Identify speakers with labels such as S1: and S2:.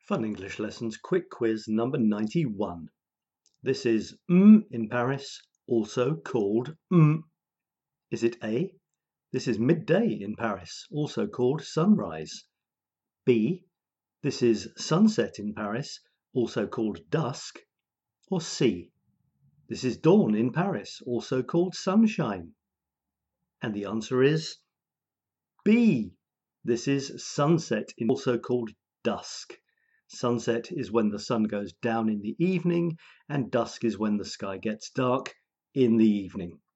S1: Fun English Lessons Quick Quiz number 91. This is in Paris, also called Is it A? This is midday in Paris, also called sunrise. B. This is sunset in Paris, also called dusk. Or C. This is dawn in Paris, also called sunshine. And the answer is B. This is sunset, also called dusk. Sunset is when the sun goes down in the evening, and dusk is when the sky gets dark in the evening.